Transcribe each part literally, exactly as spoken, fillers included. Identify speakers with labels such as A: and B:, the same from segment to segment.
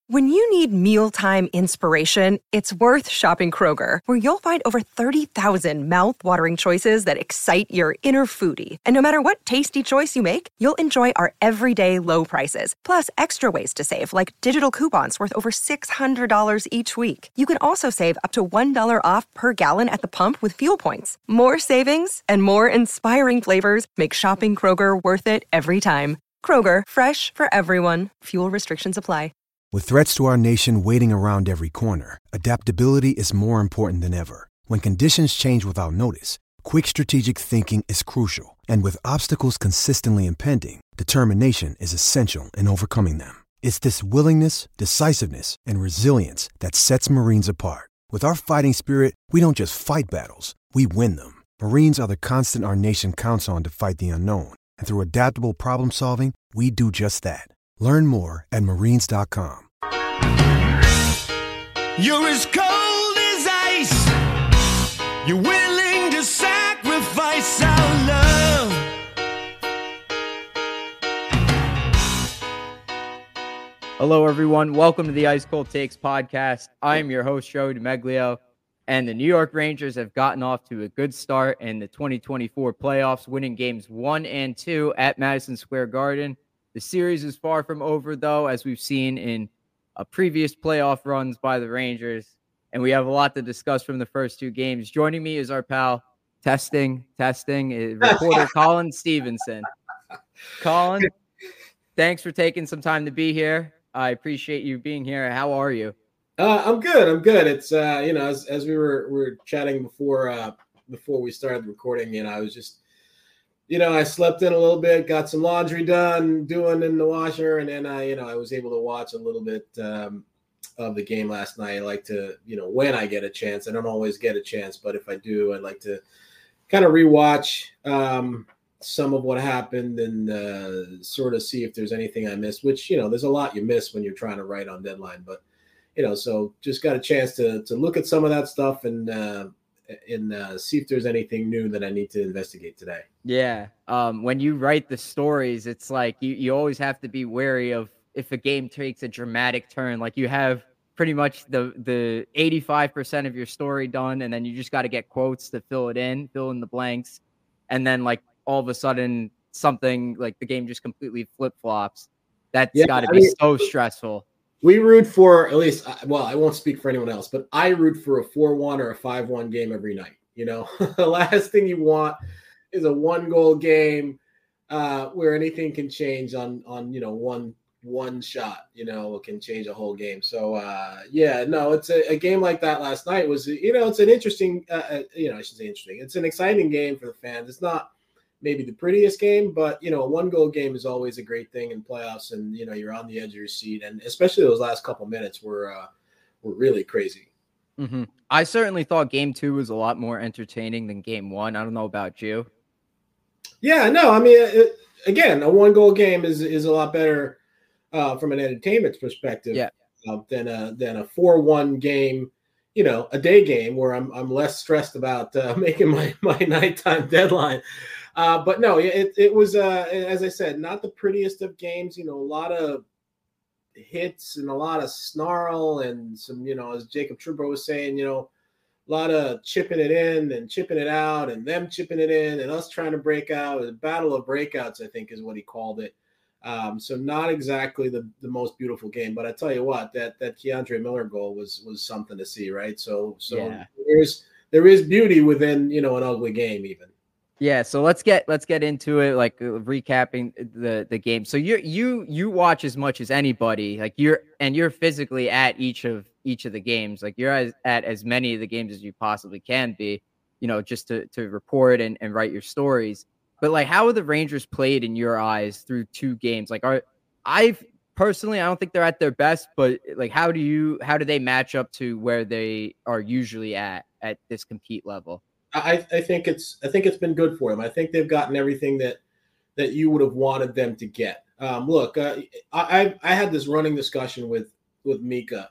A: When you need mealtime inspiration, it's worth shopping Kroger, where you'll find over thirty thousand mouth-watering choices that excite your inner foodie. And no matter what tasty choice you make, you'll enjoy our everyday low prices, plus extra ways to save, like digital coupons worth over six hundred dollars each week. You can also save up to one dollar off per gallon at the pump with fuel points. More savings and more inspiring flavors make shopping Kroger worth it every time. Kroger, fresh for everyone. Fuel restrictions apply.
B: With threats to our nation waiting around every corner, adaptability is more important than ever. When conditions change without notice, quick strategic thinking is crucial. And with obstacles consistently impending, determination is essential in overcoming them. It's this willingness, decisiveness, and resilience that sets Marines apart. With our fighting spirit, we don't just fight battles, we win them. Marines are the constant our nation counts on to fight the unknown. And through adaptable problem solving, we do just that. Learn more at marines dot com.
C: You're as cold as ice. You're willing to sacrifice our love.
D: Hello, everyone. Welcome to the Ice Cold Takes podcast. I am your host, Joe DiMeglio, and the New York Rangers have gotten off to a good start in the twenty twenty-four playoffs, winning games one and two at Madison Square Garden. The series is far from over, though, as we've seen in uh, previous playoff runs by the Rangers. And we have a lot to discuss from the first two games. Joining me is our pal, testing, testing, uh, reporter Colin Stevenson. Colin, thanks for taking some time to be here. I appreciate you being here. How are you?
E: Uh, I'm good. I'm good. It's, uh, you know, as, as we were, we were chatting before, uh, before we started recording, you know, I was just, you know, I slept in a little bit, got some laundry done, doing in the washer, and then I, you know, I was able to watch a little bit um, of the game last night. I like to, you know, when I get a chance, I don't always get a chance, but if I do, I'd like to kind of rewatch um, some of what happened and uh, sort of see if there's anything I missed, which, you know, there's a lot you miss when you're trying to write on deadline, but, you know, so just got a chance to to look at some of that stuff and, uh, and uh, see if there's anything new that I need to investigate today.
D: Yeah. Um, when you write the stories, it's like you, you always have to be wary of if a game takes a dramatic turn. Like you have pretty much the the eighty-five percent of your story done, and then you just got to get quotes to fill it in, fill in the blanks. And then like all of a sudden something like the game just completely flip-flops. That's yeah, got to be mean, so stressful.
E: We root for, at least, well, I won't speak for anyone else, but I root for a four one or a five one game every night. You know, the last thing you want is a one goal game uh, where anything can change on, on, you know, one, one shot, you know, can change a whole game. So, uh, yeah, no, it's a, a game like that last night was, you know, it's an interesting, uh, you know, I should say interesting. It's an exciting game for the fans. It's not maybe the prettiest game, but, you know, a one goal game is always a great thing in playoffs. And, you know, you're on the edge of your seat. And especially those last couple minutes were, uh, were really crazy.
D: Mm-hmm. I certainly thought game two was a lot more entertaining than game one. I don't know about you.
E: Yeah, no, I mean, it, again, a one goal game is, is a lot better uh, from an entertainment perspective
D: yeah.
E: uh, than a, than a four one game, you know, a day game where I'm, I'm less stressed about uh, making my, my nighttime deadline. Uh, but no, it it was, uh, as I said, not the prettiest of games. You know, a lot of hits and a lot of snarl and some, you know, as Jacob Trouba was saying, you know, a lot of chipping it in and chipping it out and them chipping it in and us trying to break out. A battle of breakouts, I think, is what he called it. Um, so not exactly the, the most beautiful game, but I tell you what, that that Keandre Miller goal was was something to see, right? So so
D: yeah.
E: there's there is beauty within, you know, an ugly game even.
D: Yeah, so let's get let's get into it, like uh, recapping the the game. So you you you watch as much as anybody, like you're and you're physically at each of each of the games, like you're as, at as many of the games as you possibly can be, you know, just to to report and, and write your stories. But like, how are the Rangers played in your eyes through two games? Like, are I've personally, I don't think they're at their best, but like, how do you how do they match up to where they are usually at at this compete level?
E: I, I think it's I think it's been good for them. I think they've gotten everything that that you would have wanted them to get. Um, look, uh, I I had this running discussion with with Mika.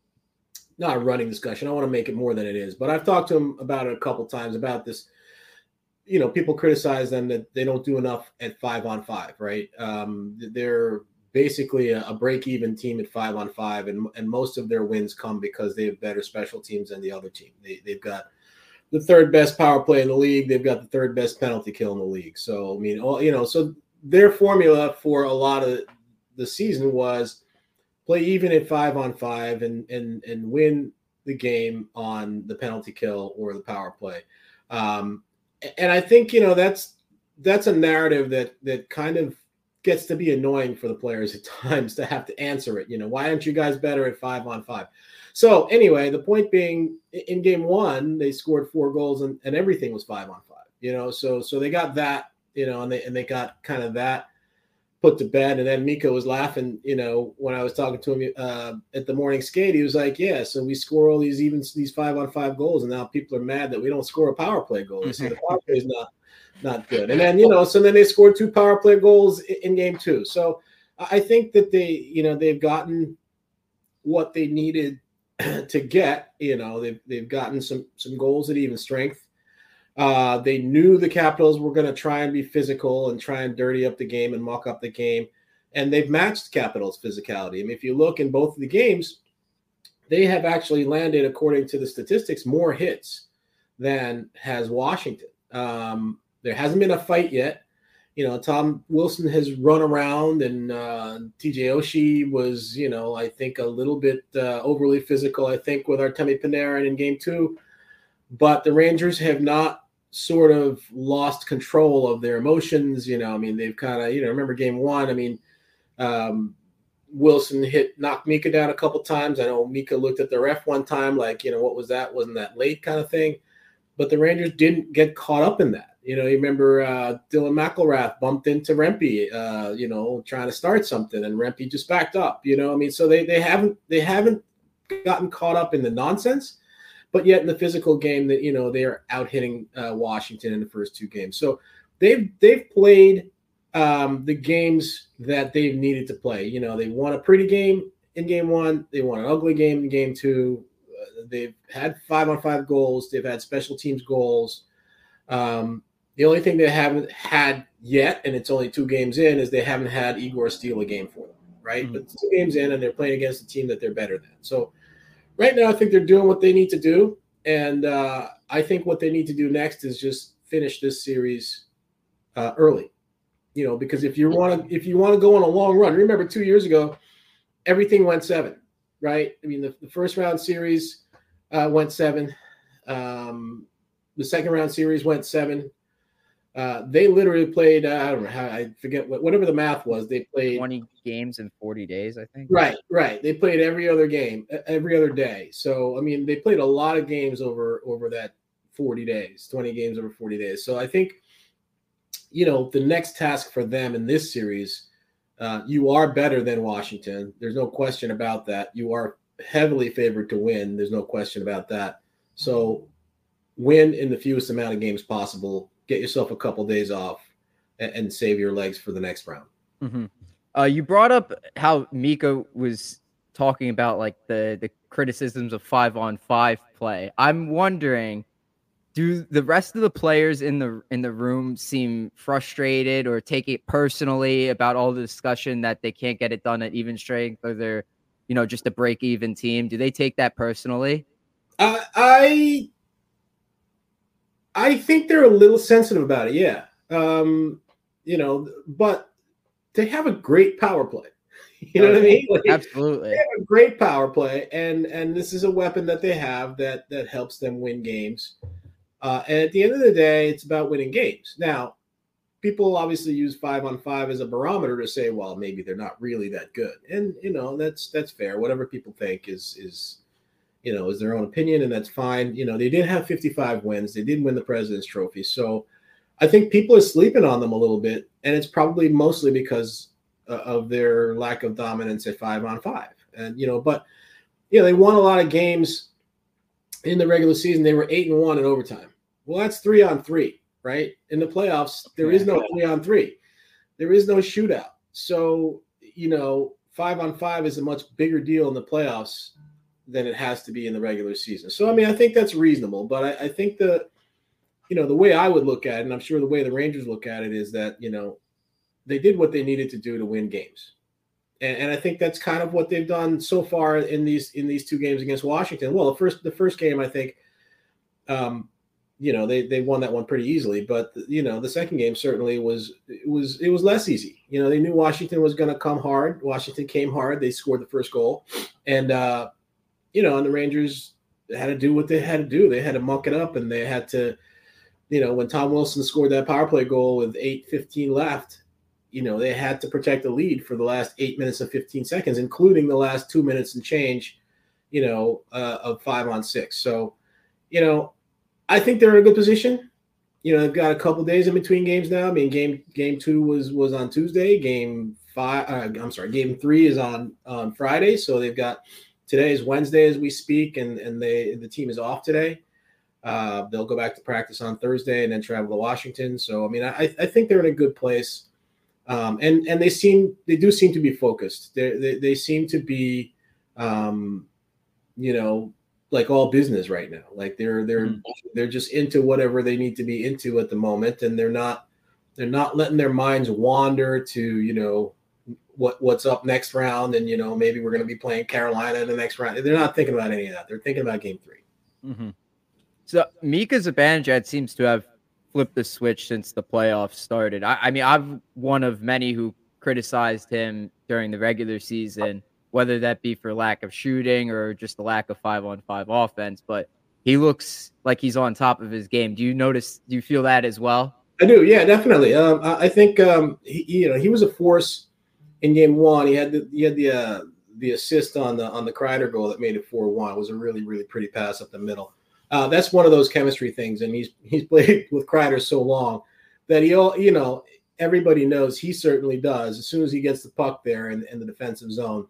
E: Not a running discussion. I want to make it more than it is, but I've talked to him about it a couple times about this. You know, people criticize them that they don't do enough at five on five, right? Um, they're basically a, a break-even team at five on five, and and most of their wins come because they have better special teams than the other team. They they've got the third best power play in the league. They've got the third best penalty kill in the league. So I mean, all, you know, so their formula for a lot of the season was play even at five on five and and and win the game on the penalty kill or the power play. Um, and I think, you know, that's that's a narrative that that kind of gets to be annoying for the players at times to have to answer it. You know, why aren't you guys better at five on five? So anyway, the point being, in game one, they scored four goals and, and everything was five on five, you know, so so they got that, you know, and they and they got kind of that put to bed. And then Mika was laughing, you know, when I was talking to him uh, at the morning skate. He was like, yeah, so we score all these even these five on five goals, and now people are mad that we don't score a power play goal. They say the power play is not not good. And then, you know, so then they scored two power play goals in, in game two. So I think that they, you know, they've gotten what they needed to get. You know, they've they've gotten some some goals at even strength. Uh, they knew the Capitals were going to try and be physical and try and dirty up the game and muck up the game, and they've matched Capitals' physicality. I mean, if you look in both of the games, they have actually landed, according to the statistics, more hits than has Washington. Um, there hasn't been a fight yet. You know, Tom Wilson has run around, and uh, T J Oshie was, you know, I think a little bit uh, overly physical, I think, with Artemi Panarin in game two. But the Rangers have not sort of lost control of their emotions. You know, I mean, they've kind of, you know, remember game one, I mean, um, Wilson hit, knocked Mika down a couple times. I know Mika looked at the ref one time, like, you know, what was that? Wasn't that late kind of thing? But the Rangers didn't get caught up in that. You know, you remember uh, Dylan McElrath bumped into Rempe, uh, you know, trying to start something, and Rempe just backed up, you know, I mean, so they they haven't, they haven't gotten caught up in the nonsense. But yet in the physical game, that, you know, they are out hitting uh, Washington in the first two games. So they've they've played um, the games that they've needed to play. You know, they won a pretty game in game one. They won an ugly game in game two. Uh, they've had five on five goals. They've had special teams goals. Um, the only thing they haven't had yet, and it's only two games in, is they haven't had Igor steal a game for them, right? Mm-hmm. But it's two games in, and they're playing against a team that they're better than. So right now, I think they're doing what they need to do, and uh, I think what they need to do next is just finish this series uh, early. You know, because if you want to, if you want to go on a long run, remember two years ago, everything went seven, right? I mean, the, the first round series uh, went seven, um, the second round series went seven. Uh, they literally played, uh, I don't know how, I forget what, whatever the math was. They played
D: twenty games in forty days, I think.
E: Right, right. They played every other game, every other day. So, I mean, they played a lot of games over, over that forty days, twenty games over forty days. So I think, you know, the next task for them in this series, uh, you are better than Washington. There's no question about that. You are heavily favored to win. There's no question about that. So win in the fewest amount of games possible. Get yourself a couple days off and, and save your legs for the next round.
D: Mm-hmm. Uh, you brought up how Mika was talking about like the, the criticisms of five on five play. I'm wondering, do the rest of the players in the in the room seem frustrated or take it personally about all the discussion that they can't get it done at even strength, or they're, you know, just a break even team? Do they take that personally?
E: Uh, I. I think they're a little sensitive about it, yeah. Um, you know, but they have a great power play. You know what I mean? Like,
D: absolutely.
E: They have a great power play, and and this is a weapon that they have that that helps them win games. Uh, and at the end of the day, it's about winning games. Now, people obviously use five on five as a barometer to say, well, maybe they're not really that good, and you know that's that's fair. Whatever people think is is. you know, is their own opinion, and that's fine. You know, they did have fifty-five wins. They did win the President's Trophy. So I think people are sleeping on them a little bit, and it's probably mostly because uh, of their lack of dominance at five on five. And, you know, but, you know, they won a lot of games in the regular season. They were eight and one in overtime. Well, that's three on three, right? In the playoffs, there is no three on three. There is no shootout. So, you know, five on five is a much bigger deal in the playoffs than it has to be in the regular season. So, I mean, I think that's reasonable, but I, I think the, you know, the way I would look at it, and I'm sure the way the Rangers look at it, is that, you know, they did what they needed to do to win games. and, and I think that's kind of what they've done so far in these in these two games against Washington. Well, the first the first game, I think, um, you know, they they won that one pretty easily. But you know, the second game certainly was it was it was less easy. You know, they knew Washington was going to come hard. Washington came hard. They scored the first goal, and uh, you know, and the Rangers had to do what they had to do. They had to muck it up, and they had to, you know, when Tom Wilson scored that power play goal with eight fifteen left, you know, they had to protect the lead for the last eight minutes and fifteen seconds, including the last two minutes and change, you know, uh, of five on six. So, you know, I think they're in a good position. You know, they've got a couple days in between games now. I mean, game game two was was on Tuesday. Game five, uh, I'm sorry, game three is on on Friday. So they've got today is Wednesday as we speak, and and they the team is off today. Uh, they'll go back to practice on Thursday and then travel to Washington. So, I mean, I I think they're in a good place. Um, and and they seem they do seem to be focused. They they they seem to be, um, you know, like all business right now. Like they're they're mm. they're just into whatever they need to be into at the moment, and they're not they're not letting their minds wander to, you know, what what's up next round, and you know, maybe we're going to be playing Carolina in the next round. They're not thinking about any of that. They're thinking about game three.
D: Mm-hmm. So Mika Zibanejad seems to have flipped the switch since the playoffs started. I, I mean, I'm one of many who criticized him during the regular season, whether that be for lack of shooting or just the lack of five-on-five offense. But he looks like he's on top of his game. Do you notice? Do you feel that as well?
E: I do. Yeah, definitely. Um, I think um, he, you know, he was a force in game one. He had the he had the uh, the assist on the on the Kreider goal that made it four one. It was a really really pretty pass up the middle. Uh, that's one of those chemistry things, and he's he's played with Kreider so long that he all you know everybody knows he certainly does. As soon as he gets the puck there in, in the defensive zone,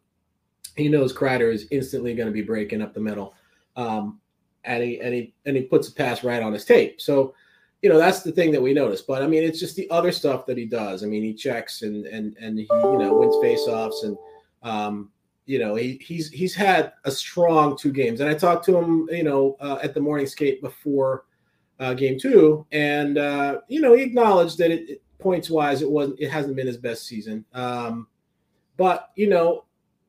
E: he knows Kreider is instantly going to be breaking up the middle, um, and he and he and he puts a pass right on his tape. So, you know, that's the thing that we notice. But I mean, it's just the other stuff that he does. I mean, he checks and and and he you know wins faceoffs and. Um, You know, he, he's he's had a strong two games. And I talked to him, you know, uh, at the morning skate before uh, game two. And, uh, you know, he acknowledged that it, it, points-wise, it wasn't it hasn't been his best season. Um, but, you know,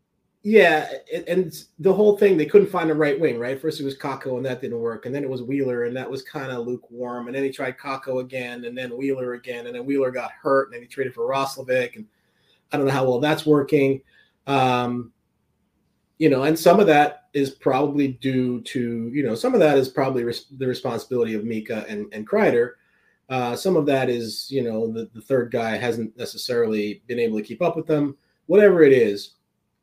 E: yeah, it, and the whole thing, they couldn't find the right wing, right? First it was Kakko, and that didn't work. And then it was Wheeler, and that was kind of lukewarm. And then he tried Kakko again, and then Wheeler again. And then Wheeler got hurt, and then he traded for Roslovic. And I don't know how well that's working. Um You know, and some of that is probably due to, you know, some of that is probably res- the responsibility of Mika and, and Kreider. Uh, some of that is, you know, the, the third guy hasn't necessarily been able to keep up with them. Whatever it is,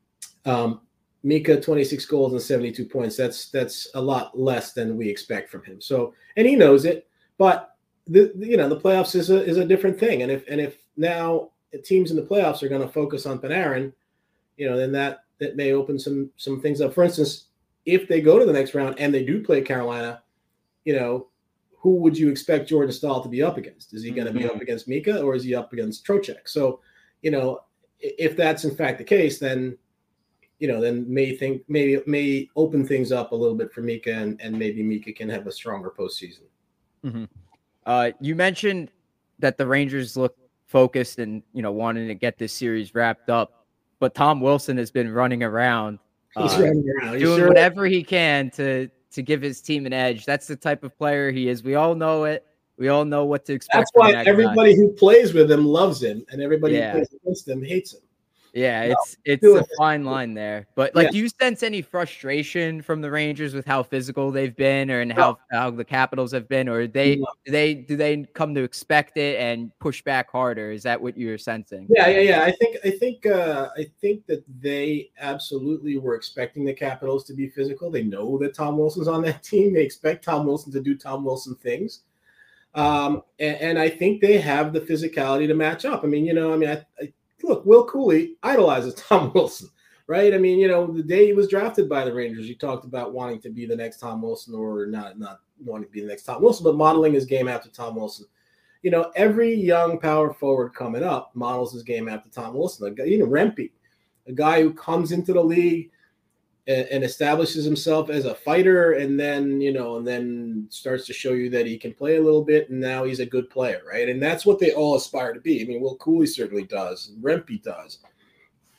E: um, Mika, twenty-six goals and seventy-two points. That's that's a lot less than we expect from him. So, and he knows it. But the, the you know the playoffs is a is a different thing. And if and if now teams in the playoffs are going to focus on Panarin, you know, then that. that may open some some things up. For instance, if they go to the next round and they do play Carolina, you know, who would you expect Jordan Staal to be up against? Is he going to mm-hmm. be up against Mika, or is he up against Trocheck? So, you know, if that's in fact the case, then, you know, then may think maybe may open things up a little bit for Mika, and, and maybe Mika can have a stronger postseason.
D: Mm-hmm. Uh, you mentioned that the Rangers look focused and, you know, wanting to get this series wrapped up. But Tom Wilson has been running around,
E: He's
D: uh,
E: running around.
D: doing
E: sure?
D: whatever he can to to give his team an edge. That's the type of player he is. We all know it. We all know what to expect.
E: That's why
D: that
E: everybody
D: guy.
E: who plays with him loves him, and everybody
D: yeah.
E: who plays against him hates him.
D: Yeah,
E: no,
D: it's it's a fine line there. But like, yeah. do you sense any frustration from the Rangers with how physical they've been, or and how, no. how the Capitals have been, or they no. do they do they come to expect it and push back harder? Is that what you're sensing?
E: Yeah, yeah, yeah. I think I think uh, I think that they absolutely were expecting the Capitals to be physical. They know that Tom Wilson's on that team. They expect Tom Wilson to do Tom Wilson things. Um, and, and I think they have the physicality to match up. I mean, you know, I mean, I, I look, Will Cooley idolizes Tom Wilson, right? I mean, you know, the day he was drafted by the Rangers, he talked about wanting to be the next Tom Wilson, or not, not wanting to be the next Tom Wilson, but modeling his game after Tom Wilson. You know, every young power forward coming up models his game after Tom Wilson. You know, Rempe, a guy who comes into the league and, and establishes himself as a fighter, and then, you know, and then starts to show you that he can play a little bit, and now he's a good player, right? And that's what they all aspire to be. I mean, Will Cooley certainly does, and Rempe does.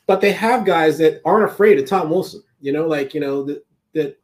E: but they have guys that aren't afraid of Tom Wilson. You know, like you know that that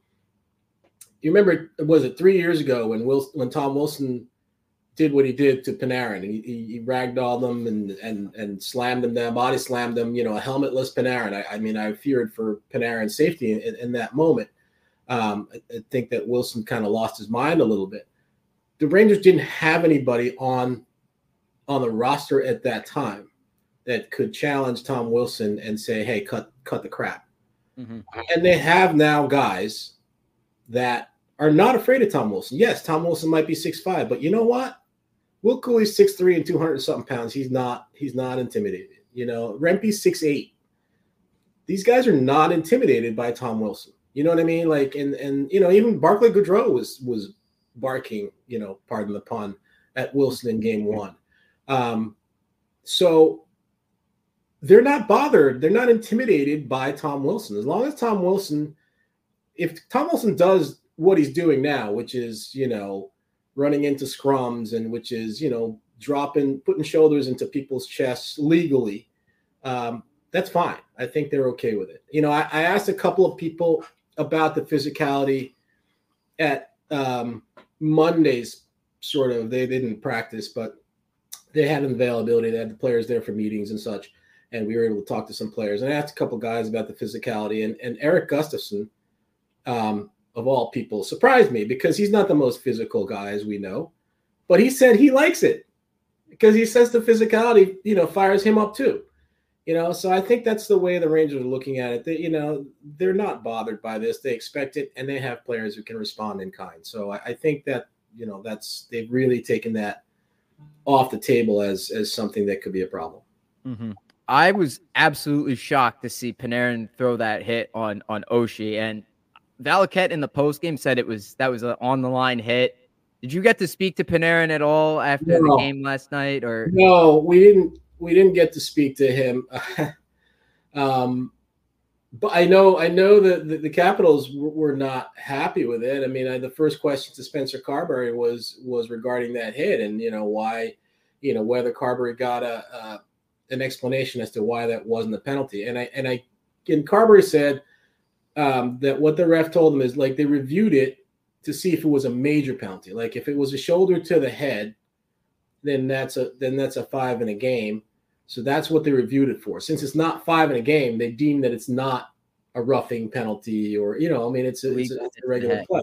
E: you remember was it three years ago when Will when Tom Wilson did what he did to Panarin. He, he, he ragdolled them and and and slammed them down, body slammed them. You know, a helmetless Panarin. I, I mean, I feared for Panarin's safety in, in that moment. Um, I, I think that Wilson kind of lost his mind a little bit. The Rangers didn't have anybody on on the roster at that time that could challenge Tom Wilson and say, "Hey, cut cut the crap." Mm-hmm. And they have now guys that are not afraid of Tom Wilson. Yes, Tom Wilson might be six five, but you know what? Will Cooley's six three and two hundred something pounds. He's not, he's not intimidated. You know, Rempe's six eight. These guys are not intimidated by Tom Wilson. You know what I mean? Like, and and you know, even Barclay Goodrow was was barking, you know, pardon the pun, at Wilson in game one. Um, so they're not bothered, they're not intimidated by Tom Wilson. As long as Tom Wilson, if Tom Wilson does what he's doing now, which is, you know, running into scrums and which is, you know, dropping, putting shoulders into people's chests legally, um, that's fine. I think they're okay with it. You know, I, I asked a couple of people about the physicality at um, Mondays, sort of. They, they didn't practice, but they had an availability. They had the players there for meetings and such, and we were able to talk to some players. And I asked a couple guys about the physicality, and, and Eric Gustafson, um, of all people, surprised me because he's not the most physical guy, as we know, but he said he likes it because he says the physicality, you know, fires him up too, you know? So I think that's the way the Rangers are looking at it. They, you know, they're not bothered by this. They expect it, and they have players who can respond in kind. So I, I think that, you know, that's, they've really taken that off the table as, as something that could be a problem.
D: Mm-hmm. I was absolutely shocked to see Panarin throw that hit on, on Oshie, and Valaket in the postgame said it was that was an on the line hit. Did you get to speak to Panarin at all after no. the game last night? Or
E: no, we didn't. We didn't get to speak to him. um, but I know, I know that the, the Capitals w- were not happy with it. I mean, I, the first question to Spencer Carberry was was regarding that hit, and you know why, you know whether Carberry got a, a an explanation as to why that wasn't a penalty. And I and I and Carberry said. Um, that what the ref told them is like they reviewed it to see if it was a major penalty. Like if it was a shoulder to the head, then that's a then that's a five in a game. So that's what they reviewed it for. Since it's not five in a game, they deem that it's not a roughing penalty, or you know, I mean, it's a, it's a, it's a regular play.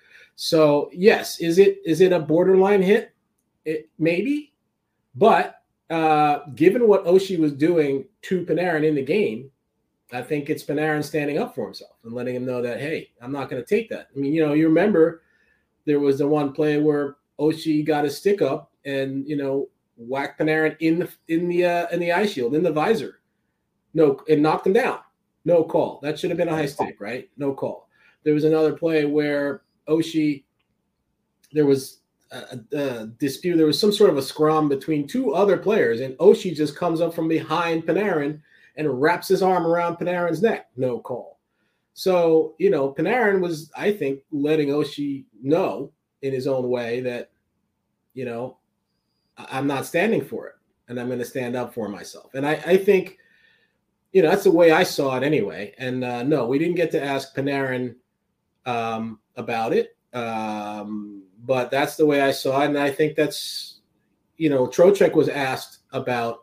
E: So yes, is it is it a borderline hit? It maybe, but uh, given what Oshie was doing to Panarin in the game, I think it's Panarin standing up for himself and letting him know that, hey, I'm not going to take that. I mean, you know, you remember there was the one play where Oshie got his stick up and, you know, whacked Panarin in the in the uh, in the eye shield, in the visor. No, it knocked him down. No call. That should have been a high stick, right? No call. There was another play where Oshie, there was a, a dispute. There was some sort of a scrum between two other players, and Oshie just comes up from behind Panarin and wraps his arm around Panarin's neck. No call. So, you know, Panarin was, I think, letting Oshie know in his own way that, you know, I'm not standing for it, and I'm going to stand up for myself. And I, I think, you know, that's the way I saw it anyway. And uh, no, we didn't get to ask Panarin um, about it, um, but that's the way I saw it. And I think that's, you know, Trocheck was asked about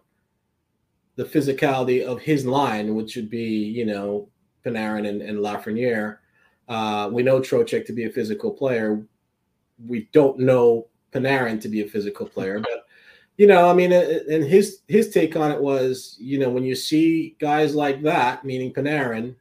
E: the physicality of his line, which would be, you know, Panarin and, and Lafreniere. Uh, we know Trocheck to be a physical player. We don't know Panarin to be a physical player, but, you know, I mean, and his his take on it was, you know, when you see guys like that, meaning Panarin,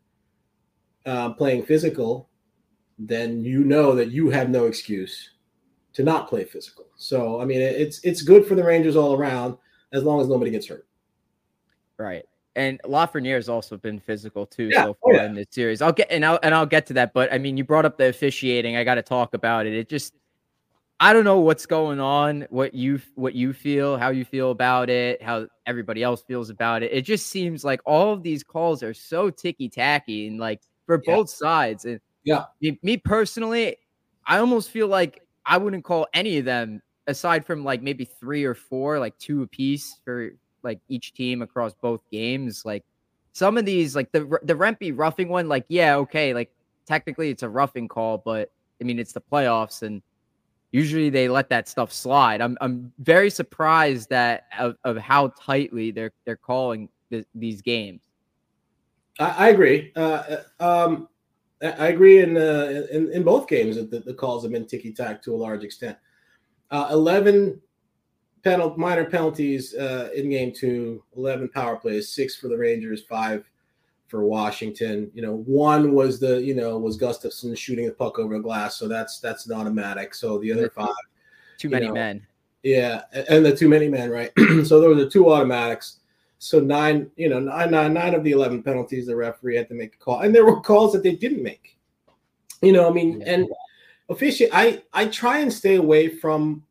E: uh, playing physical, then you know that you have no excuse to not play physical. So, I mean, it's it's good for the Rangers all around as long as nobody gets hurt.
D: Right. And Lafreniere has also been physical too
E: yeah.
D: so far
E: oh, yeah.
D: in this series. I'll get and I'll and I'll get to that. But I mean, you brought up the officiating. I got to talk about it. It just, I don't know what's going on, what you what you feel, how you feel about it, how everybody else feels about it. It just seems like all of these calls are so ticky tacky and like for
E: yeah.
D: both sides. And
E: yeah,
D: me, me personally, I almost feel like I wouldn't call any of them aside from like maybe three or four, like two apiece for like each team across both games. Like some of these, like the the Rempe roughing one, like, yeah, okay, like technically it's a roughing call, but I mean, it's the playoffs and usually they let that stuff slide. I'm I'm very surprised that of, of how tightly they're they're calling th- these games.
E: I, I agree. Uh, um, I agree in, uh, in in both games that the, the calls have been ticky tack to a large extent. Uh, eleven penal minor penalties uh, in game two, eleven power plays, six for the Rangers, five for Washington. You know, one was the you know was Gustafsson shooting the puck over the glass, so that's that's an automatic. So the other five,
D: too many
E: know,
D: men.
E: Yeah, and the too many men, right? So those are two automatics. So nine, you know, nine, nine, nine of the eleven penalties, the referee had to make a call, and there were calls that they didn't make. You know, I mean, yeah. and officiate. I I try and stay away from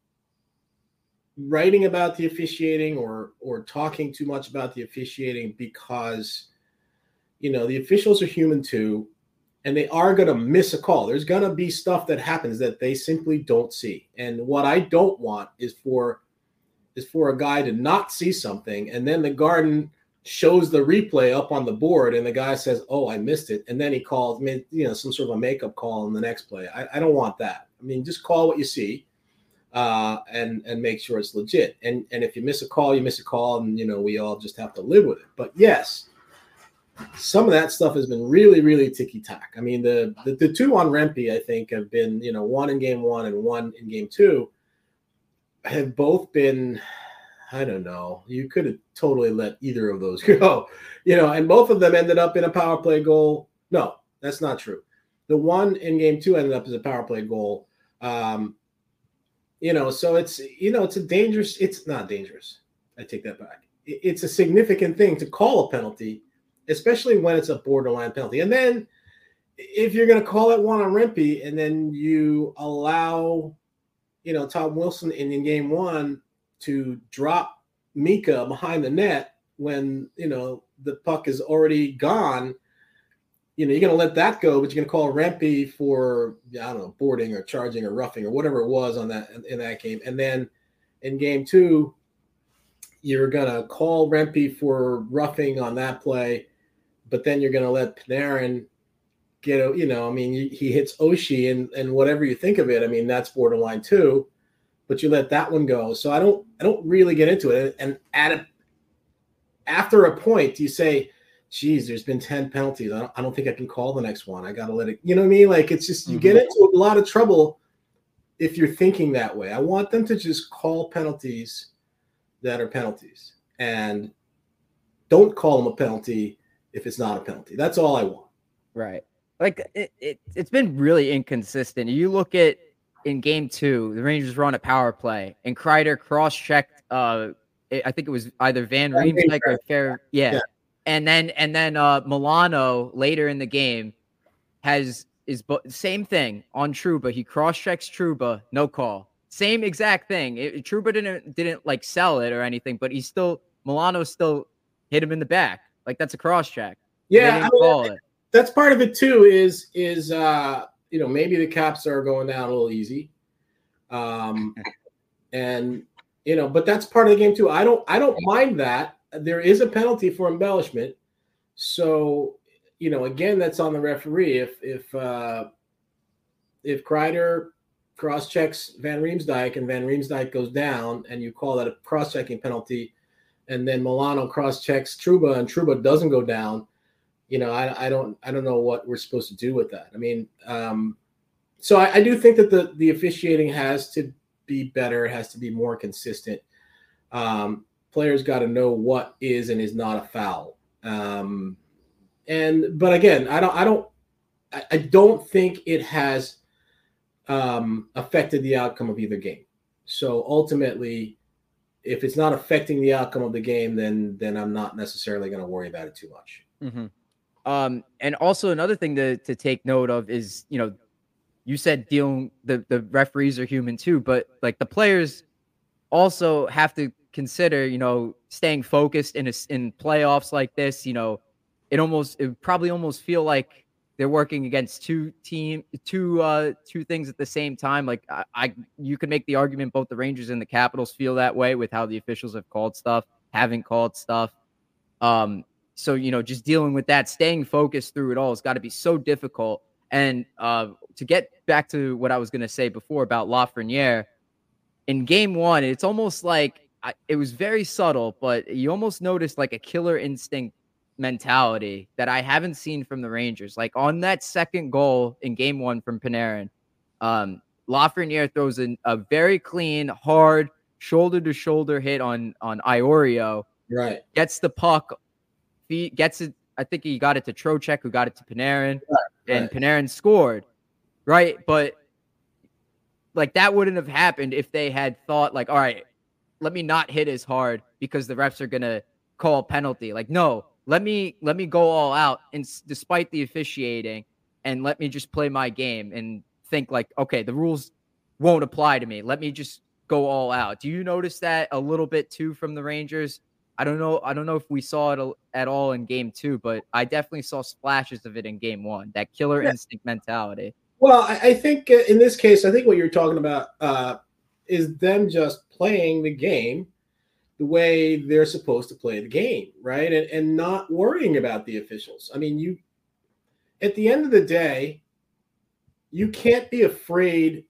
E: writing about the officiating or or talking too much about the officiating because, you know, the officials are human too, and they are going to miss a call. There's going to be stuff that happens that they simply don't see, and what I don't want is for is for a guy to not see something, and then the Garden shows the replay up on the board, and the guy says, "Oh, I missed it," and then he calls, you know, some sort of a makeup call in the next play. I, I don't want that. I mean, just call what you see, uh, and and make sure it's legit. And and if you miss a call, you miss a call, and you know we all just have to live with it. But yes, some of that stuff has been really, really ticky tack. I mean, the, the the two on Rempe, I think, have been, you know, one in game one and one in game two. Have both been, I don't know, you could have totally let either of those go, you know, and both of them ended up in a power play goal. No, that's not true. The one in game two ended up as a power play goal. Um, you know, so it's, you know, it's a dangerous, it's not dangerous. I take that back. It's a significant thing to call a penalty, especially when it's a borderline penalty. And then if you're going to call it one on Rempe and then you allow, you know, Tom Wilson in, in game one to drop Mika behind the net when, you know, the puck is already gone, you know, you're going to let that go, but you're going to call Rempe for, I don't know, boarding or charging or roughing or whatever it was on that, in that game. And then in game two, you're going to call Rempe for roughing on that play, but then you're going to let Panarin get a, you know, I mean, he hits Oshie and, and whatever you think of it, I mean, that's borderline too, but you let that one go. So I don't, I don't really get into it. And at a, after a point, you say, geez, there's been ten penalties. I don't, I don't think I can call the next one. I got to let it, you know what I mean? Like, it's just, you mm-hmm. get into a lot of trouble if you're thinking that way. I want them to just call penalties that are penalties and don't call them a penalty if it's not a penalty. That's all I want.
D: Right. Like it, it, it's been really inconsistent. You look at in game two, the Rangers run a power play and Kreider cross-checked. Uh, it, I think it was either Van Riemsdyk or Fair. Yeah. yeah. And then, and then uh, Milano later in the game has is bo- same thing on Trouba. He cross-checks Trouba, no call. Same exact thing. It, Trouba didn't, didn't like sell it or anything, but he still, Milano still hit him in the back. Like that's a cross-check.
E: Yeah. I mean, it. That's part of it too, is, is, uh, you know, maybe the Caps are going down a little easy. Um, and, you know, but that's part of the game too. I don't, I don't mind that. There is a penalty for embellishment. So, you know, again, that's on the referee. If, if, uh, if Kreider cross-checks Van Riemsdyk and Van Riemsdyk goes down and you call that a cross-checking penalty, and then Milano cross-checks Trouba and Trouba doesn't go down, you know, I, I don't I don't know what we're supposed to do with that. I mean, um, so I, I do think that the, the officiating has to be better. It has to be more consistent. Um, players got to know what is and is not a foul. Um, and but again, I don't I don't I, I don't think it has um, affected the outcome of either game. So ultimately, if it's not affecting the outcome of the game, then then I'm not necessarily going to worry about it too much.
D: Mm-hmm. Um, and also another thing to, to take note of is, you know, you said dealing the, the referees are human too, but like the players also have to consider, you know, staying focused in a, in playoffs like this. You know, it almost, it would probably almost feel like they're working against two team, two, uh, two things at the same time. Like I, I, you could make the argument both the Rangers and the Capitals feel that way with how the officials have called stuff, haven't called stuff. Um, so, you know, just dealing with that, staying focused through it all has got to be so difficult. And uh, to get back to what I was going to say before about Lafreniere, in game one, it's almost like I, it was very subtle, but you almost noticed like a killer instinct mentality that I haven't seen from the Rangers. Like on that second goal in game one from Panarin, um, Lafreniere throws in a very clean, hard, shoulder-to-shoulder hit on, on Iorio.
E: Right.
D: Gets the puck, he gets it. I think he got it to Trocheck, who got it to Panarin,
E: right,
D: and
E: right.
D: Panarin scored. Right, but like that wouldn't have happened if they had thought like, all right, let me not hit as hard because the refs are gonna call a penalty. Like, no, let me let me go all out, and despite the officiating, and let me just play my game and think like, okay, the rules won't apply to me. Let me just go all out. Do you notice that a little bit too from the Rangers? I don't know. I don't know if we saw it at all in game two, but I definitely saw splashes of it in game one. That killer
E: yeah.
D: instinct mentality.
E: Well, I, I think in this case, I think what you're talking about uh, is them just playing the game the way they're supposed to play the game, right? And, and not worrying about the officials. I mean, you, at the end of the day, you can't be afraid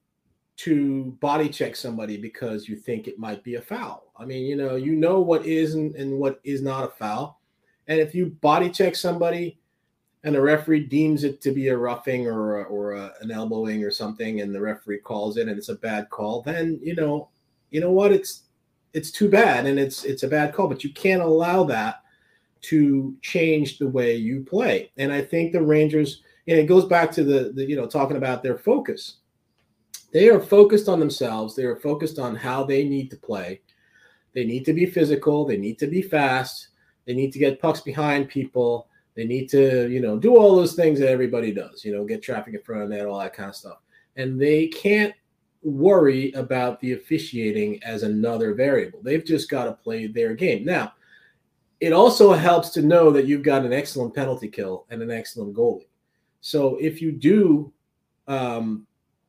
E: to body check somebody because you think it might be a foul. I mean, you know, you know what is and, and what is not a foul. And if you body check somebody and the referee deems it to be a roughing or a, or a, an elbowing or something, and the referee calls it and it's a bad call, then, you know, you know what, it's, it's too bad. And it's, it's a bad call, but you can't allow that to change the way you play. And I think the Rangers, and it goes back to the, the, you know, talking about their focus. They are focused on themselves. They are focused on how they need to play. They need to be physical. They need to be fast. They need to get pucks behind people. They need to, you know, do all those things that everybody does, you know, get traffic in front of net, all that kind of stuff. And they can't worry about the officiating as another variable. They've just got to play their game. Now, it also helps to know that you've got an excellent penalty kill and an excellent goalie. So if you do um,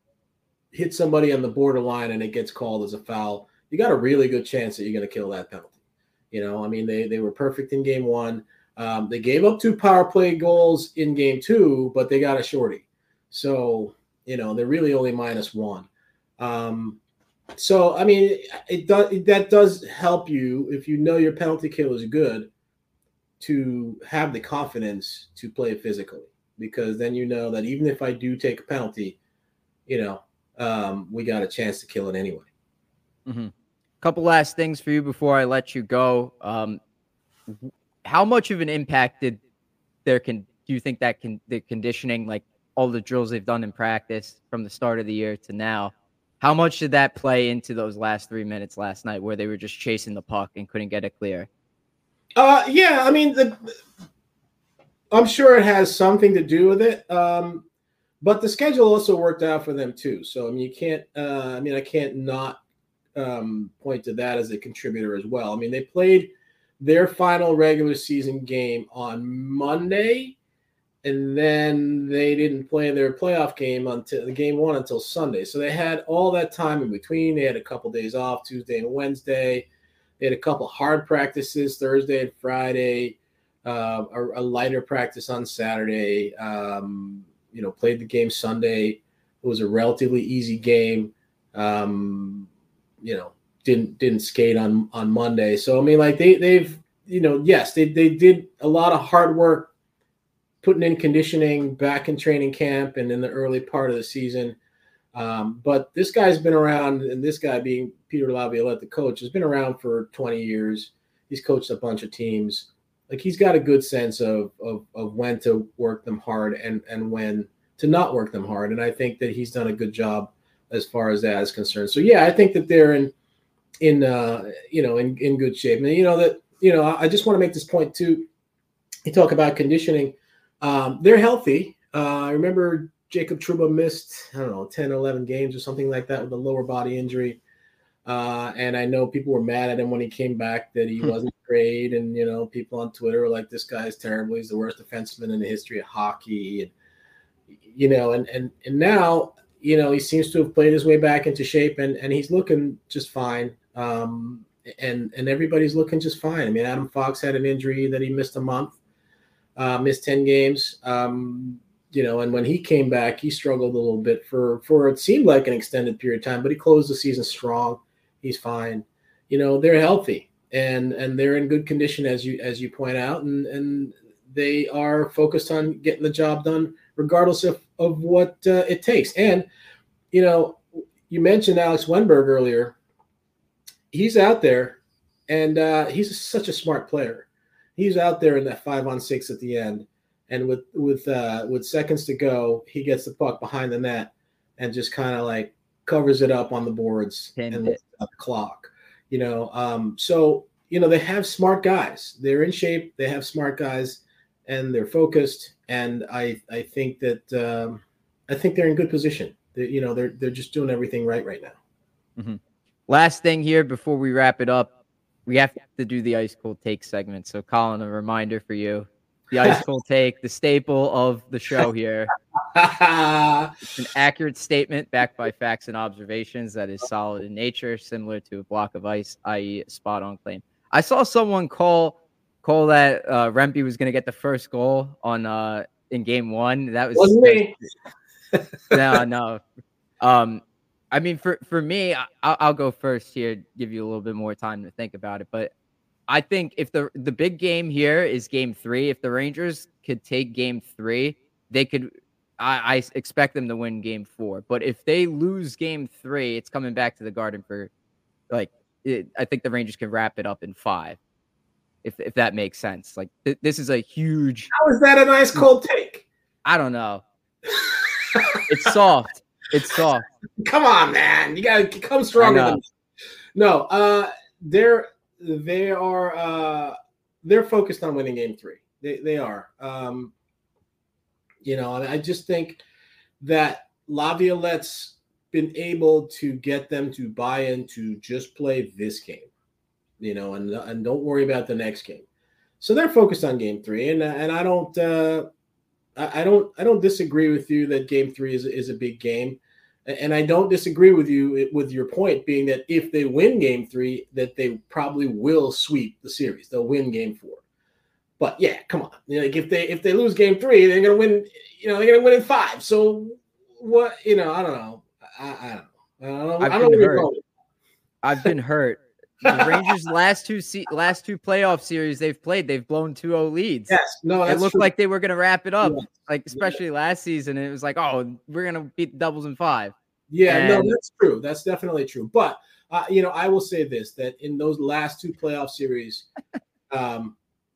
E: hit somebody on the borderline and it gets called as a foul, you got a really good chance that you're going to kill that penalty. You know, I mean, they they were perfect in game one. Um, they gave up two power play goals in game two, but they got a shorty. So, you know, they're really only minus one. Um, so, I mean, it does, that does help you if you know your penalty kill is good to have the confidence to play physically, because then you know that even if I do take a penalty, you know, um, we got a chance to kill it anyway.
D: Mm-hmm. Couple last things for you before I let you go. Um, how much of an impact did there can do you think that can the conditioning, like all the drills they've done in practice from the start of the year to now, how much did that play into those last three minutes last night where they were just chasing the puck and couldn't get it clear? Uh,
E: yeah, I mean, the, I'm sure it has something to do with it. Um, but the schedule also worked out for them too. So, I mean, you can't, uh, I mean, I can't not um, point to that as a contributor as well. I mean, they played their final regular season game on Monday, and then they didn't play their playoff game until the game one until Sunday. So they had all that time in between. They had a couple days off, Tuesday and Wednesday. They had a couple hard practices Thursday and Friday, uh, a, a lighter practice on Saturday. Um, you know, played the game Sunday. It was a relatively easy game. Um, you know, didn't didn't skate on on Monday. So I mean, like they they've you know, yes, they they did a lot of hard work putting in conditioning back in training camp and in the early part of the season. Um, but this guy's been around, and this guy being Peter Laviolette, the coach, has been around for twenty years. He's coached a bunch of teams. Like, he's got a good sense of of of when to work them hard and and when to not work them hard. And I think that he's done a good job as far as that is concerned. So yeah, I think that they're in in uh, you know in, in good shape. And you know that you know I just want to make this point too. You talk about conditioning. Um, they're healthy. Uh, I remember Jacob Trouba missed, I don't know, ten, eleven games or something like that with a lower body injury. Uh, and I know people were mad at him when he came back that he wasn't great. And, you know, people on Twitter were like, this guy is terrible. He's the worst defenseman in the history of hockey. And, you know, and, and, and now, you know, he seems to have played his way back into shape, and, and he's looking just fine. Um, and, and everybody's looking just fine. I mean, Adam Fox had an injury that he missed a month. uh, missed ten games. Um, you know, and when he came back, he struggled a little bit for for it seemed like an extended period of time, but he closed the season strong. He's fine. You know, they're healthy and and they're in good condition as you as you point out, and and they are focused on getting the job done regardless of of what uh, it takes. And you know, you mentioned Alex Wenberg earlier. He's out there, and uh, he's such a smart player. He's out there in that five on six at the end, and with with uh, with seconds to go, he gets the puck behind the net and just kind of like covers it up on the boards
D: Pinned
E: and
D: it.
E: the clock. You know, um, so you know they have smart guys. They're in shape. They have smart guys, and they're focused. And I I think that um, I think they're in good position. They, you know, they're they're just doing everything right right now.
D: Mm-hmm. Last thing here before we wrap it up, we have to do the Ice Cold Take segment. So, Colin, a reminder for you. The Ice Cold Take, the staple of the show here. It's an accurate statement backed by facts and observations that is solid in nature, similar to a block of ice, that is a spot-on claim. I saw someone call call that uh, Rempe was going to get the first goal on uh, in game one. That was
E: Wasn't me.
D: no, no. Um, I mean, for, for me, I, I'll go first here, give you a little bit more time to think about it. But I think if the the big game here is game three, if the Rangers could take game three, they could. I, I expect them to win game four. But if they lose game three, it's coming back to the Garden for, like, it, I think the Rangers can wrap it up in five, if if that makes sense. Like, th- this is a huge.
E: How is that a nice cold take?
D: I don't know. It's soft. It's soft.
E: Come on, man. You gotta come stronger than me. No, uh, they're they are uh, they're focused on winning game three. They they are. Um, you know, and I just think that Laviolette's been able to get them to buy into just play this game, you know, and and don't worry about the next game. So they're focused on game three, and and I don't uh, I don't I don't disagree with you that game three is is a big game. And I don't disagree with you with your point being that if they win game three, that they probably will sweep the series. They'll win game four. But yeah, come on. You know, like if they if they lose game three, they're gonna win, you know, they're gonna win in five. So what, you know, I don't know. I, I don't know. I don't know.
D: I've
E: I don't
D: been
E: know
D: hurt. I've been hurt. The Rangers' last two se- last two playoff series they've played, they've blown two oh leads.
E: Yes, no, that's
D: it looked
E: true.
D: like they were going to wrap it up,
E: Yeah.
D: like especially yeah. last season. It was like, oh, we're going to beat the doubles in five.
E: Yeah,
D: and...
E: no, that's true. That's definitely true. But uh, you know, I will say this: that in those last two playoff series, um,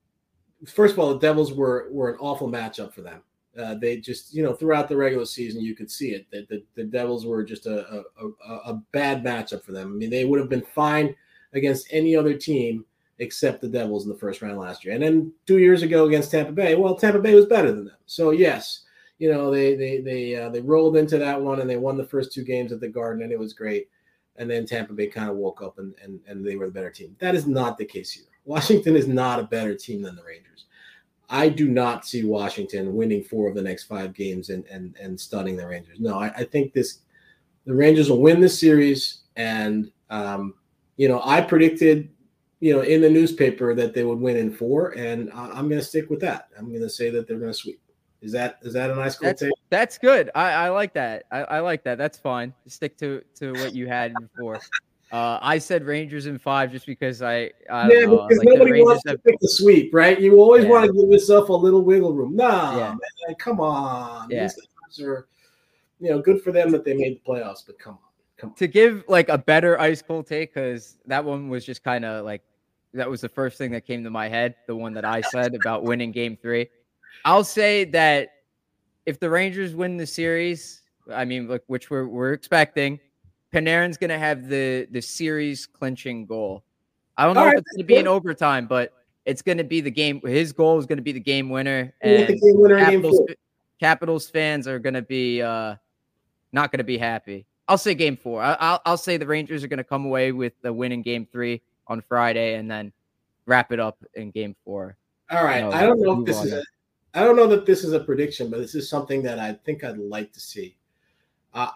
E: first of all, the Devils were were an awful matchup for them. Uh, they just, you know, throughout the regular season, you could see it that the, the Devils were just a, a, a, a bad matchup for them. I mean, they would have been fine against any other team except the Devils in the first round last year. And then two years ago against Tampa Bay, well, Tampa Bay was better than them. So yes, you know, they they they uh, they rolled into that one and they won the first two games at the Garden, and it was great. And then Tampa Bay kind of woke up and and and they were the better team. That is not the case here. Washington is not a better team than the Rangers. I do not see Washington winning four of the next five games and and and stunning the Rangers. No, I, I think this the Rangers will win this series, and um, you know, I predicted, you know, in the newspaper that they would win in four, and I, I'm going to stick with that. I'm going to say that they're going to sweep. Is that is that a nice cool
D: that's,
E: take?
D: That's good. I, I like that. I, I like that. That's fine. Stick to to what you had before. Uh, I said Rangers in five just because I, I
E: yeah,
D: know,
E: because
D: like
E: nobody wants to
D: have,
E: pick the sweep, right? You always
D: yeah.
E: want to give yourself a little wiggle room. No,
D: yeah.
E: man, come on.
D: Yeah.
E: These guys are, you know, good for them that they made the playoffs, but come on. Come on.
D: To give like a better ice cold take, because that one was just kind of like, that was the first thing that came to my head, the one that I said about winning game three. I'll say that if the Rangers win the series, I mean, look, which we're we're expecting, Panarin's going to have the the series clinching goal. I don't know
E: All
D: if
E: right,
D: it's going to be in overtime, but it's going to be the game. His goal is going to be the game winner.
E: And
D: And
E: the game winner in game
D: Capitals,
E: four.
D: Capitals fans are going to be uh, not going to be happy. I'll say game four. I, I'll I'll say the Rangers are going to come away with the win in game three on Friday, and then wrap it up in game four.
E: All right.
D: No,
E: I don't know if
D: move
E: this
D: on
E: is
D: then.
E: a, I don't know that this is a prediction, but this is something that I think I'd like to see. Uh,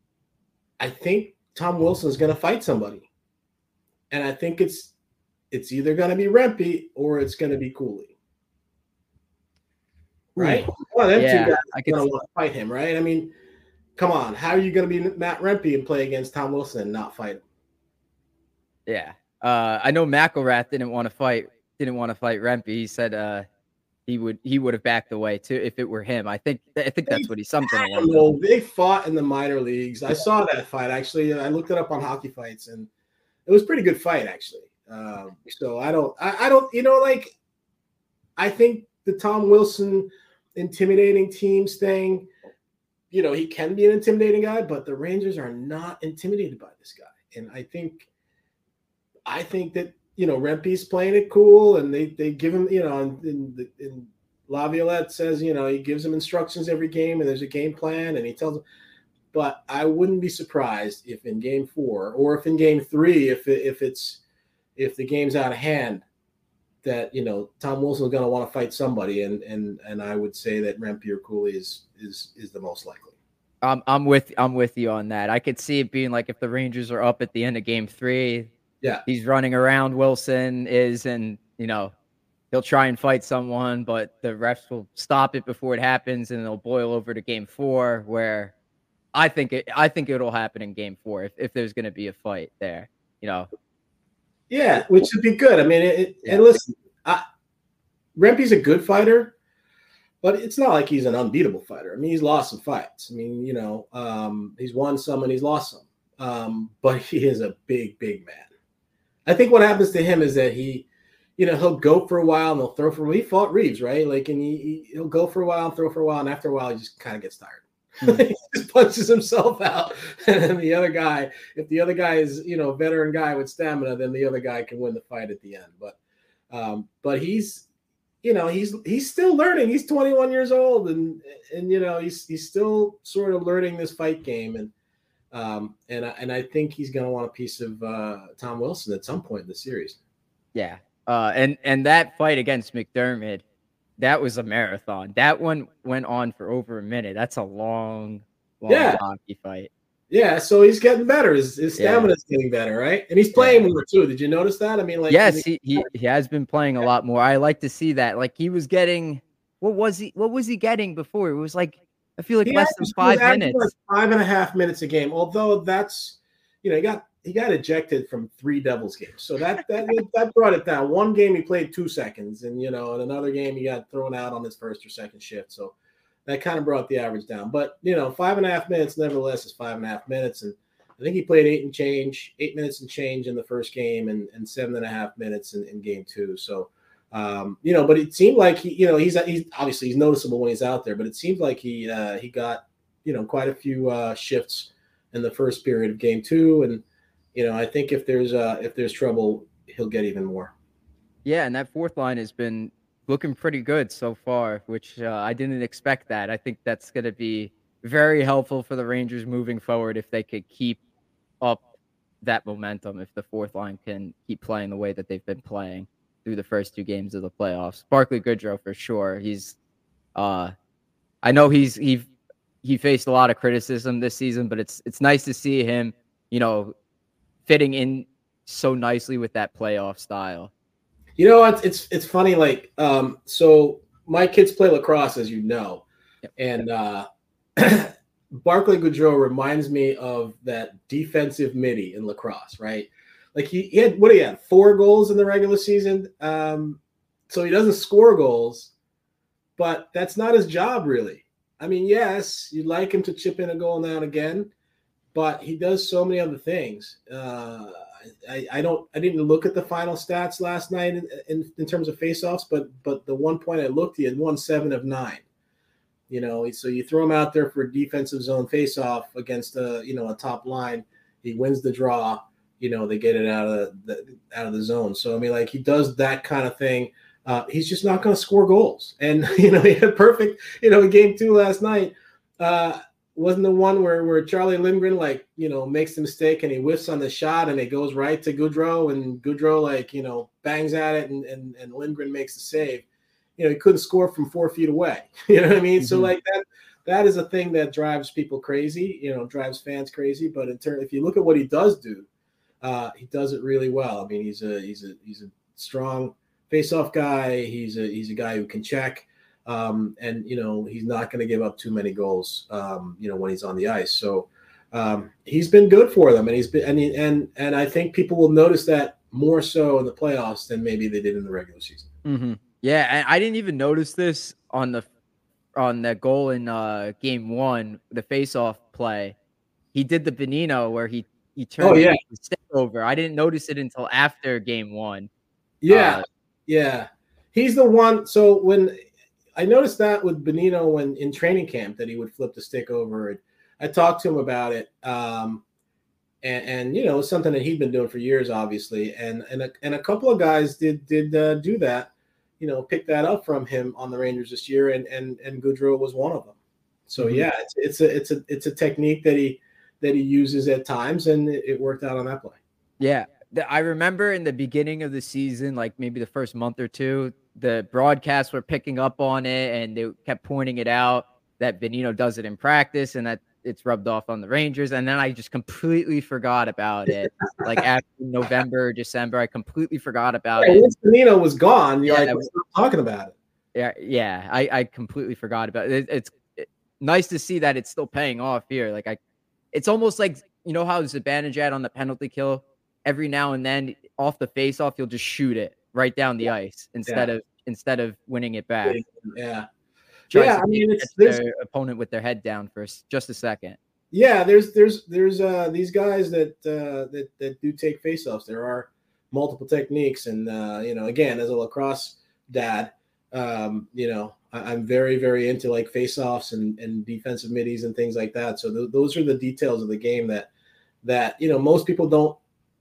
E: I think Tom Wilson's going to fight somebody, and I think it's it's either going to be Rempe or it's going to be Cooley. right? Well, them
D: Yeah,
E: two guys
D: I
E: are
D: could
E: going
D: see-
E: to want to fight him, right? I mean, come on. How are you going to be Matt Rempe and play against Tom Wilson and not fight him?
D: Yeah. Uh, I know McElrath didn't want to fight. Didn't want to fight Rempe. He said uh, he would he would have backed away too if it were him. I think I think that's what he something
E: I
D: along
E: don't
D: those.
E: know. They fought in the minor leagues. I saw that fight actually. I looked it up on Hockey Fights, and it was a pretty good fight actually. Um, so I don't, I, I don't, you know, like I think the Tom Wilson intimidating teams thing. You know, he can be an intimidating guy, but the Rangers are not intimidated by this guy, and I think, I think that you know Rempe's playing it cool, and they they give him, you know, in, in, in Laviolette says, you know, he gives him instructions every game, and there's a game plan, and he tells them. But I wouldn't be surprised if in game four or if in game three, if it, if it's if the game's out of hand, that you know Tom Wilson's going to want to fight somebody, and and and I would say that Rempe or Cooley is is is the most likely.
D: I'm I'm with I'm with you on that. I could see it being like if the Rangers are up at the end of game three,
E: yeah,
D: he's running around. Wilson is, and you know he'll try and fight someone, but the refs will stop it before it happens, and it'll boil over to game four, where I think it I think it'll happen in game four if if there's going to be a fight there. You know.
E: Yeah, which would be good. I mean, it,
D: Yeah.
E: and listen, I, Rempe's a good fighter, but it's not like he's an unbeatable fighter. I mean, he's lost some fights. I mean, you know, um, he's won some and he's lost some. Um, but he is a big, big man. I think what happens to him is that he, you know, he'll go for a while and he'll throw for. He fought Reeves, right? Like, and he, he he'll go for a while and throw for a while, and after a while, he just kind of gets tired.
D: Mm-hmm.
E: He just punches himself out, and then the other guy, if the other guy is, you know, a veteran guy with stamina, then the other guy can win the fight at the end. But, um, but he's, you know, he's he's still learning. He's twenty-one years old, and and you know, he's he's still sort of learning this fight game, and um, and I, and I think he's going to want a piece of uh, Tom Wilson at some point in the series.
D: Yeah, uh, and and that fight against McDermott, that was a marathon. That one went on for over a minute. That's a long, long
E: Yeah.
D: hockey fight.
E: Yeah, so he's getting better. His, his
D: Yeah.
E: stamina is getting better, right? And he's playing more too. Did you notice that? I mean, like,
D: Yes, he, he he has been playing a
E: Yeah.
D: lot more. I like to see that. Like he was getting, what was he? What was he getting before? It was like I feel like
E: he
D: less
E: averaged-
D: than
E: he was
D: five
E: averaging
D: minutes.
E: like five and a half minutes a game. Although that's, you know, he got he got ejected from three Devils games, so that that that brought it down. One game he played two seconds, and you know, in another game he got thrown out on his first or second shift. So that kind of brought the average down. But you know, five and a half minutes, nevertheless, is five and a half minutes, and I think he played eight and change, eight minutes and change in the first game, and, and seven and a half minutes in, in game two. So, um, you know, but it seemed like he, you know, he's he's obviously he's noticeable when he's out there, but it seemed like he uh, he got, you know, quite a few uh, shifts in the first period of game two, and you know, I think if there's uh, if there's trouble, he'll get even more.
D: Yeah, and that fourth line has been looking pretty good so far, which uh, I didn't expect that. I think that's going to be very helpful for the Rangers moving forward if they could keep up that momentum, if the fourth line can keep playing the way that they've been playing through the first two games of the playoffs. Barclay Goodrow for sure. He's uh I know he's he he faced a lot of criticism this season, but it's it's nice to see him, you know, fitting in so nicely with that playoff style.
E: You know, it's it's it's funny. Like, um, so my kids play lacrosse, as you know,
D: Yep.
E: and uh, Barclay Goodrow reminds me of that defensive midi in lacrosse, right? Like he, he had what he had four goals in the regular season, um, so he doesn't score goals, but that's not his job really. I mean, yes, you'd like him to chip in a goal now and again, but he does so many other things. Uh, I, I don't. I didn't look at the final stats last night in, in, in terms of faceoffs, but but the one point I looked, he had won seven of nine. You know, so you throw him out there for a defensive zone faceoff against a you know a top line, he wins the draw. You know, they get it out of the out of the zone. So I mean, like he does that kind of thing. Uh, he's just not going to score goals. And you know, he had perfect. You know, in game two last night. Uh, Wasn't the one where, where Charlie Lindgren, like, you know, makes the mistake and he whiffs on the shot and it goes right to Goodrow, and Goodrow, like, you know, bangs at it and, and, and Lindgren makes the save. You know, he couldn't score from four feet away. You know what I mean? Mm-hmm. So, like, that that is a thing that drives people crazy, you know, drives fans crazy. But in turn, if you look at what he does do, uh, he does it really well. I mean, he's a he's a he's a strong face-off guy. He's a he's a guy who can check. Um, and, you know, he's not going to give up too many goals, um, you know, when he's on the ice. So um, he's been good for them. And he's been, and, he, and, and I think people will notice that more so in the playoffs than maybe they did in the regular season.
D: Mm-hmm. Yeah. And I didn't even notice this on the, on the goal in uh, game one, the face-off play. He did the Bonino where he, he turned
E: oh, yeah.
D: the stick over. I didn't notice it until after game one.
E: Yeah.
D: Uh,
E: yeah. He's the one. So when I noticed that with Bonino when in training camp that he would flip the stick over, and I talked to him about it. Um, and, and, you know, it's something that he'd been doing for years, obviously. And, and, a, and a couple of guys did, did uh, do that, you know, pick that up from him on the Rangers this year. And, and, and Goodrow was one of them. So mm-hmm. yeah, it's, it's a, it's a, it's a technique that he, that he uses at times, and it, it worked out on that play.
D: Yeah. I remember in the beginning of the season, like maybe the first month or two, the broadcasts were picking up on it and they kept pointing it out that Bonino does it in practice and that it's rubbed off on the Rangers. And then I just completely forgot about it. Like after November, December, I completely forgot about
E: yeah,
D: it.
E: Once Bonino was gone, you're
D: yeah,
E: like, we're talking about it.
D: Yeah. Yeah. I, I completely forgot about it. it it's it, nice to see that it's still paying off here. Like I, it's almost like, you know how Zibanejad on the penalty kill, every now and then off the face off, you'll just shoot it right down the ice instead yeah. of instead of winning it back.
E: Yeah.
D: Tries
E: yeah. I mean, it's
D: their opponent with their head down for just a second.
E: Yeah. There's, there's, there's uh, these guys that, uh, that, that do take faceoffs. There are multiple techniques. And, uh, you know, again, as a lacrosse dad, um, you know, I, I'm very, very into like faceoffs and, and defensive middies and things like that. So th- those are the details of the game that, that, you know, most people don't,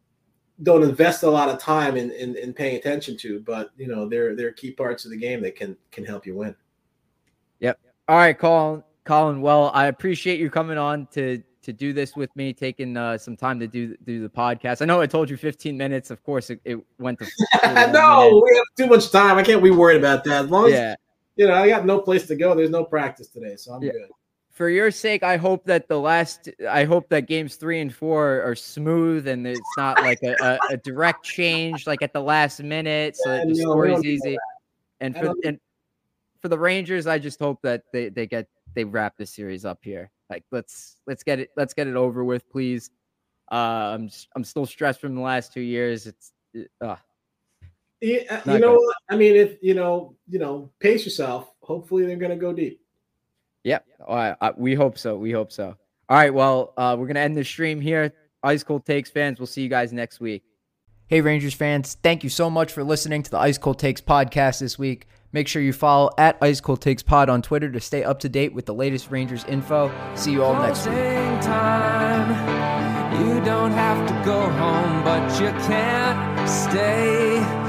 E: don't invest a lot of time in, in, in paying attention to, but you know, they're, they're key parts of the game that can, can help you win.
D: Yep. All right, Colin, Colin. Well, I appreciate you coming on to, to do this with me, taking uh, some time to do, do the podcast. I know I told you fifteen minutes. Of course it, it went to
E: no, minutes. We have too much time. I can't be worried about that. As long as,
D: yeah.
E: you know, I got no place to go. There's no practice today. So I'm yeah. good.
D: For your sake, I hope that the last, I hope that games three and four are smooth and it's not like a, a, a direct change, like at the last minute, so that the no, score is easy. And for and for the Rangers, I just hope that they, they get they wrap this series up here. Like let's let's get it let's get it over with, please. Uh, I'm I'm still stressed from the last two years. It's uh,
E: yeah, you know what? I mean, if you know, you know, pace yourself. Hopefully, they're gonna go deep.
D: Yep. All right. Uh, we hope so. We hope so. All right. Well, uh, we're going to end the stream here. Ice Cold Takes fans, we'll see you guys next week. Hey, Rangers fans. Thank you so much for listening to the Ice Cold Takes podcast this week. Make sure you follow at Ice Cold Takes Pod on Twitter to stay up to date with the latest Rangers info. See you all next week.
C: Time. You don't have to go home, but you can't stay.